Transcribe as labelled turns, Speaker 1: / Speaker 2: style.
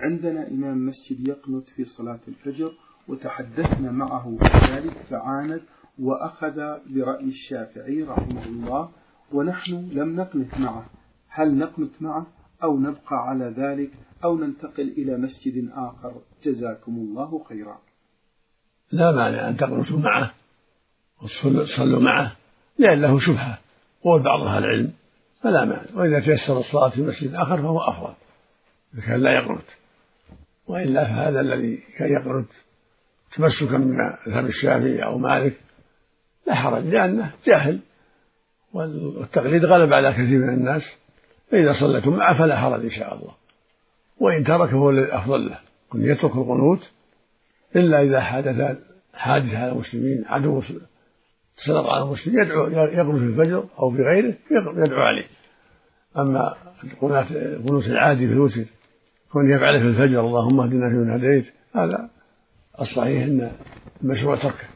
Speaker 1: عندنا إمام مسجد يقنت في صلاة الفجر وتحدثنا معه ذلك فعاند وأخذ برأي الشافعي رحمه الله، ونحن لم نقنت معه. هل نقنت معه أو نبقى على ذلك أو ننتقل إلى مسجد آخر؟ جزاكم الله خيرا.
Speaker 2: لا مانع أن تقنتوا معه وتصلوا معه لأن له شبهة قول بعض أهل العلم، فلا مانع. وإذا تيسر الصلاة في مسجد آخر فهو أفضل إذا كان لا يقنت، وإلا فهذا الذي كان يقنت تمسكا من مذهب الشافعي أو مالك لا حرج، لأنه جاهل والتقليد غلب على كثير من الناس، فإذا صليتم معه فلا حرج إن شاء الله. وإن تركه هو الأفضل له، كن يترك القنوت إلا إذا حادث حادث على المسلمين، عدو سلط على المسلمين يقنت في الفجر أو في غيره يدعو عليه. أما القنوت العادي في الوتر كون يفعله في الفجر اللهم اهدنا فيمن هديت، هذا الصحيح أن المشروع تركه.